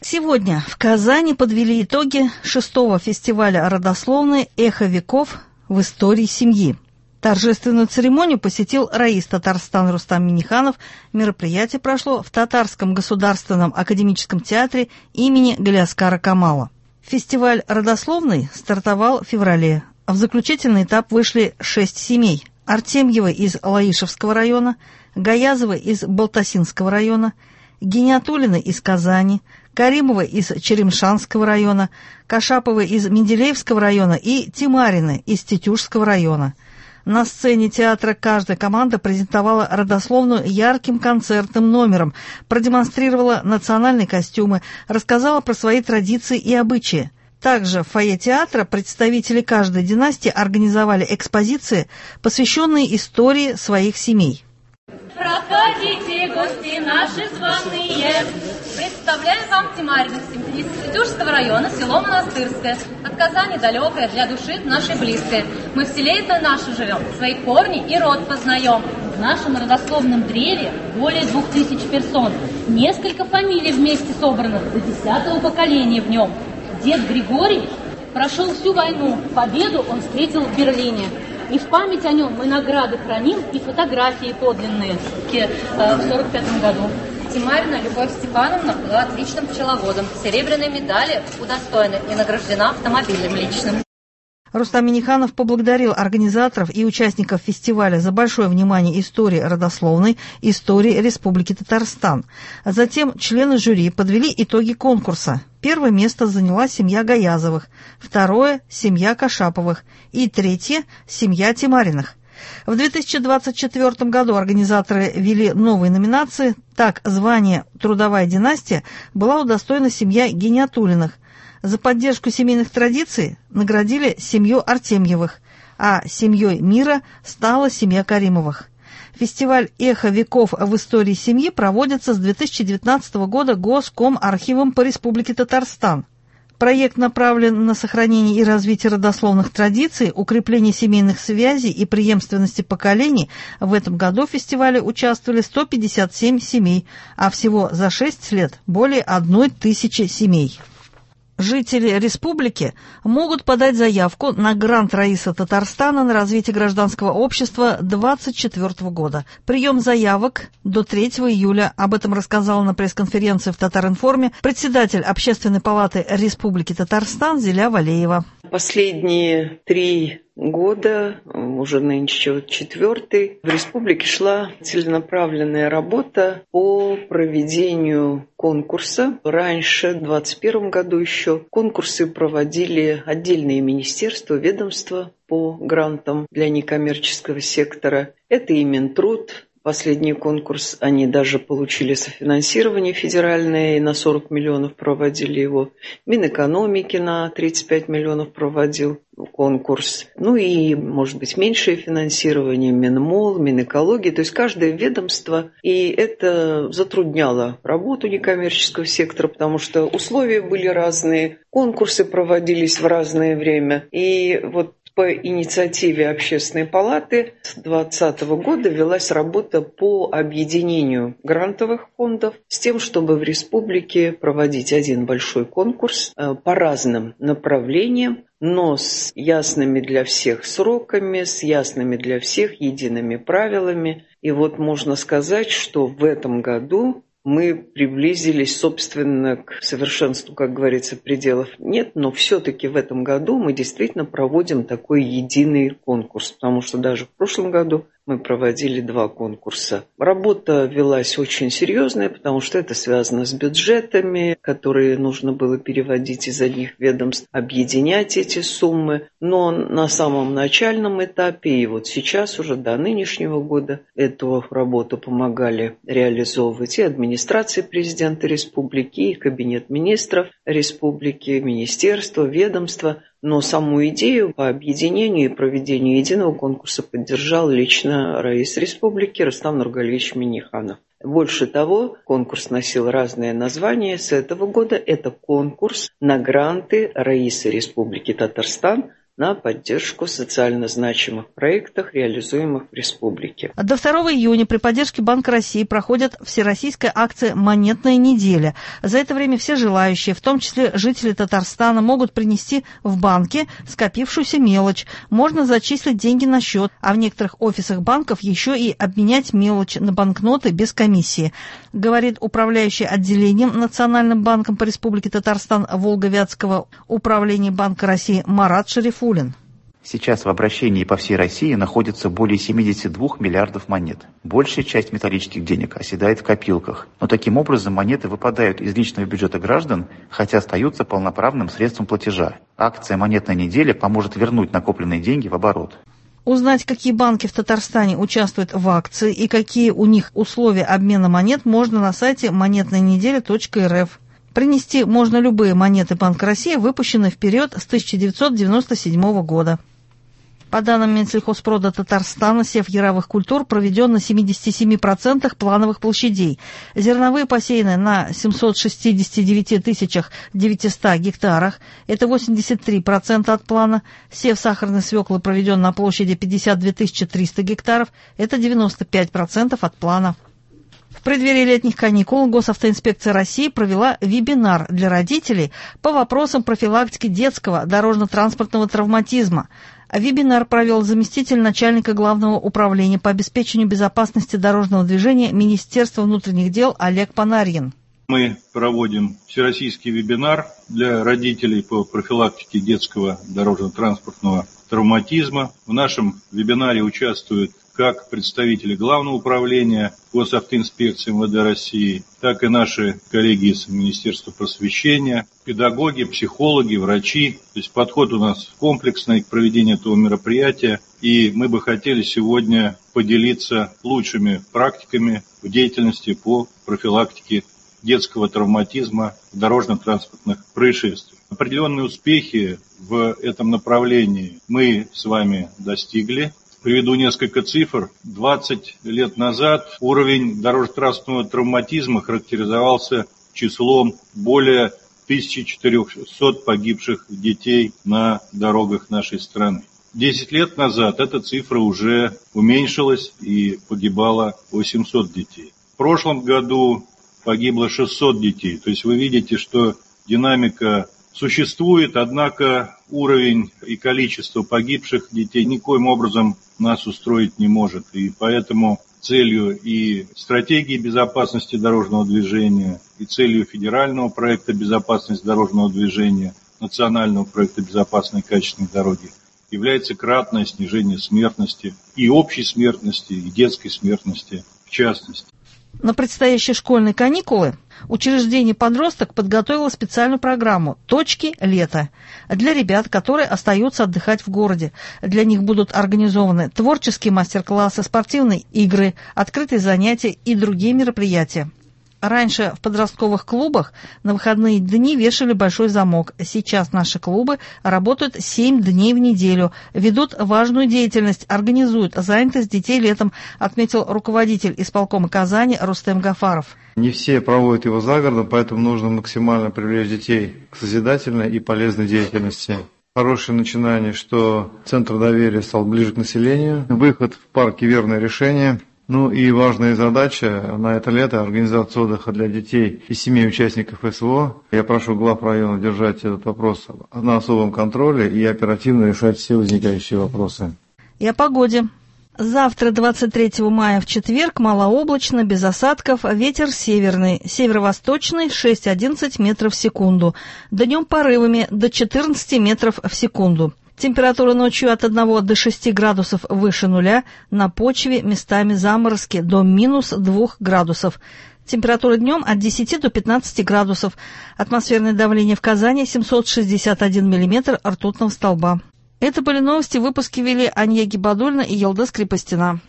Сегодня в Казани подвели итоги 6-го фестиваля родословной «Эхо веков в истории семьи». Торжественную церемонию посетил раис Татарстана Рустам Минниханов. Мероприятие прошло в Татарском государственном академическом театре имени Галиаскара Камала. Фестиваль родословной стартовал в феврале. В заключительный этап вышли 6 семей. Артемьевы из Лаишевского района, Гаязовы из Балтасинского района, Гиниатуллины из Казани, Каримовы из Черемшанского района, Кашаповы из Менделеевского района и Тимарины из Тетюшского района. На сцене театра каждая команда презентовала родословную ярким концертным номером, продемонстрировала национальные костюмы, рассказала про свои традиции и обычаи. Также в фойе театра представители каждой династии организовали экспозиции, посвященные истории своих семей. Проходите, гости наши званые, представляем вам Тимаринов из Тетюшского района, село Монастырское. От Казани далекое, для души нашей близкое. Мы в селе это наше живем, свои корни и род познаем. В нашем родословном древе более 2000 персон. Несколько фамилий вместе собрано, до 10-го поколения в нем. Дед Григорий прошел всю войну, победу он встретил в Берлине. И в память о нем мы награды храним и фотографии подлинные в 1945 году. Тимарина Любовь Степановна была отличным пчеловодом. Серебряной медали удостоена и награждена автомобилем личным. Рустам Минниханов поблагодарил организаторов и участников фестиваля за большое внимание истории родословной, истории Республики Татарстан. А затем члены жюри подвели итоги конкурса. Первое место заняла семья Гаязовых, второе – семья Кашаповых и третье – семья Тимариных. В 2024 году организаторы ввели новые номинации. Так, звание «Трудовая династия» была удостоена семья Гиниатуллиных. За поддержку семейных традиций наградили семью Артемьевых, а семьей мира стала семья Каримовых. Фестиваль «Эхо веков в истории семьи» проводится с 2019 года Госкомархивом по Республике Татарстан. Проект направлен на сохранение и развитие родословных традиций, укрепление семейных связей и преемственности поколений. В этом году в фестивале участвовали 157 семей, а всего за 6 лет более 1000 семей. Жители республики могут подать заявку на грант раиса Татарстана на развитие гражданского общества 2024 года. Прием заявок до 3 июля. Об этом рассказала на пресс-конференции в Татар-информе председатель Общественной палаты Республики Татарстан Зиля Валеева. Последние 3 года, уже нынче 4-й, в республике шла целенаправленная работа по проведению конкурса. Раньше, в 2021 году еще, конкурсы проводили отдельные министерства, ведомства по грантам для некоммерческого сектора. Это и Минтруд. Последний конкурс, они даже получили софинансирование федеральное, и на 40 миллионов проводили его. Минэкономики на 35 миллионов проводил конкурс. Ну и, может быть, меньшее финансирование, Минмол, Минэкологии, то есть каждое ведомство. И это затрудняло работу некоммерческого сектора, потому что условия были разные, конкурсы проводились в разное время. И вот по инициативе Общественной палаты с 2020 года велась работа по объединению грантовых фондов с тем, чтобы в республике проводить один большой конкурс по разным направлениям, но с ясными для всех сроками, с ясными для всех едиными правилами. И вот можно сказать, что в этом году мы приблизились, собственно, к совершенству, как говорится, пределов нет, но все-таки в этом году мы действительно проводим такой единый конкурс, потому что даже в прошлом году мы проводили 2 конкурса. Работа велась очень серьезная, потому что это связано с бюджетами, которые нужно было переводить из одних ведомств, объединять эти суммы. Но на самом начальном этапе и вот сейчас уже до нынешнего года эту работу помогали реализовывать и администрация президента республики, и кабинет министров республики, министерства, ведомства. Но саму идею по объединению и проведению единого конкурса поддержал лично раис республики Рустам Нургалиевич Минниханов. Больше того, конкурс носил разные названия. С этого года это конкурс на гранты раиса Республики Татарстан на поддержку социально значимых проектов, реализуемых в республике. До 2 июня при поддержке Банка России проходит всероссийская акция «Монетная неделя». За это время все желающие, в том числе жители Татарстана, могут принести в банки скопившуюся мелочь. Можно зачислить деньги на счет, а в некоторых офисах банков еще и обменять мелочь на банкноты без комиссии, говорит управляющий отделением Национальным банком по Республике Татарстан Волго-Вятского управления Банка России Марат Шарифуллин. Сейчас в обращении по всей России находится более 72 миллиардов монет. Большая часть металлических денег оседает в копилках. Но таким образом монеты выпадают из личного бюджета граждан, хотя остаются полноправным средством платежа. Акция «Монетная неделя» поможет вернуть накопленные деньги в оборот. Узнать, какие банки в Татарстане участвуют в акции и какие у них условия обмена монет, можно на сайте монетнаяneделя.рф. Принести можно любые монеты Банка России, выпущенные в период с 1997 года. По данным Минсельхозпрода Татарстана, сев яровых культур проведен на 77% плановых площадей. Зерновые посеяны на 769 900 гектарах, это 83% от плана. Сев сахарной свеклы проведен на площади 52 300 гектаров, это 95% от плана. В преддверии летних каникул Госавтоинспекция России провела вебинар для родителей по вопросам профилактики детского дорожно-транспортного травматизма. Вебинар провел заместитель начальника Главного управления по обеспечению безопасности дорожного движения Министерства внутренних дел Олег Панарьин. Мы проводим всероссийский вебинар для родителей по профилактике детского дорожно-транспортного травматизма. В нашем вебинаре участвуют как представители Главного управления Госавтоинспекции МВД России, так и наши коллеги из Министерства просвещения, педагоги, психологи, врачи. То есть подход у нас комплексный к проведению этого мероприятия. И мы бы хотели сегодня поделиться лучшими практиками в деятельности по профилактике детского травматизма в дорожно-транспортных происшествиях. Определенные успехи в этом направлении мы с вами достигли. Приведу несколько цифр. 20 лет назад уровень дорожно-транспортного травматизма характеризовался числом более 1400 погибших детей на дорогах нашей страны. 10 лет назад эта цифра уже уменьшилась и погибало 800 детей. В прошлом году погибло 600 детей. То есть вы видите, что динамика существует, однако уровень и количество погибших детей никоим образом нас устроить не может. И поэтому целью и стратегии безопасности дорожного движения, и целью федерального проекта безопасности дорожного движения, национального проекта безопасной и качественной дороги является кратное снижение смертности, и общей смертности, и детской смертности в частности. На предстоящие школьные каникулы учреждение «Подросток» подготовило специальную программу «Точки лета» для ребят, которые остаются отдыхать в городе. Для них будут организованы творческие мастер-классы, спортивные игры, открытые занятия и другие мероприятия. Раньше в подростковых клубах на выходные дни вешали большой замок. Сейчас наши клубы работают 7 дней в неделю, ведут важную деятельность, организуют занятость детей летом, отметил руководитель исполкома Казани Рустем Гафаров. Не все проводят его за городом, поэтому нужно максимально привлечь детей к созидательной и полезной деятельности. Хорошее начинание, что Центр доверия стал ближе к населению, выход в парки «Верное решение». Ну и важная задача на это лето – организация отдыха для детей и семей участников СВО. Я прошу глав района держать этот вопрос на особом контроле и оперативно решать все возникающие вопросы. И о погоде. Завтра, 23 мая, в четверг, малооблачно, без осадков, ветер северный, северо-восточный 6-11 метров в секунду. Днем порывами до 14 метров в секунду. Температура ночью от 1 до 6 градусов выше нуля, на почве местами заморозки до минус 2 градусов. Температура днем от 10 до 15 градусов. Атмосферное давление в Казани 761 миллиметр ртутного столба. Это были новости, выпуски вели Анья Гибадульна и Елдыс Крепостина.